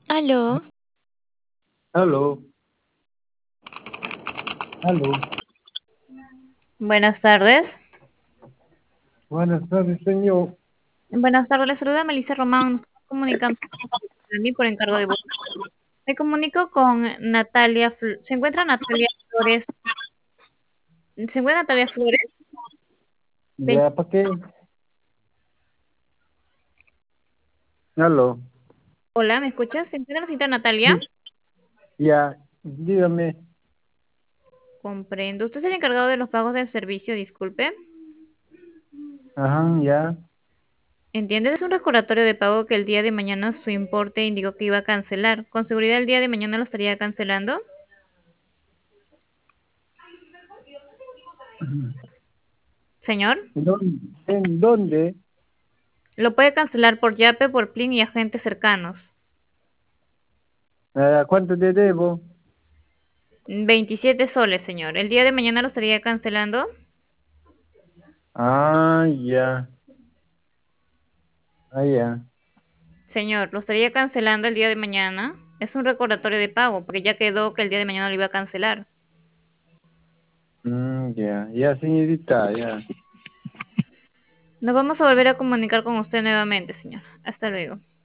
Aló, Aló, aló. buenas tardes. Buenas tardes, señor. Buenas tardes, les saluda Melissa Román. Nos estamos comunicando a mí por encargo de voz. Me comunico con Natalia. ¿Se encuentra Natalia Flores? ¿Se encuentra Natalia Flores? Ve- ¿Ya para qué? Aló. Hola, ¿me escuchas? ¿Se encuentra la señorita Natalia? Sí, ya, dígame. Comprendo. ¿Usted es el encargado de los pagos del servicio? Disculpe. Ajá, ya. ¿Entiendes? Es un recordatorio de pago que el día de mañana su importe indicó que iba a cancelar. ¿Con seguridad el día de mañana lo estaría cancelando? Señor, ¿En dónde? lo puede cancelar por Yape, por Plin y agentes cercanos. ¿Cuánto te debo? 27 soles, señor. ¿El día de mañana lo estaría cancelando? Ah, ya. Ah, ya. Señor, lo estaría cancelando el día de mañana. Es un recordatorio de pago, porque ya quedó que el día de mañana lo iba a cancelar. Ya, ya, señorita, ya. Nos vamos a volver a comunicar con usted nuevamente, señor. Hasta luego.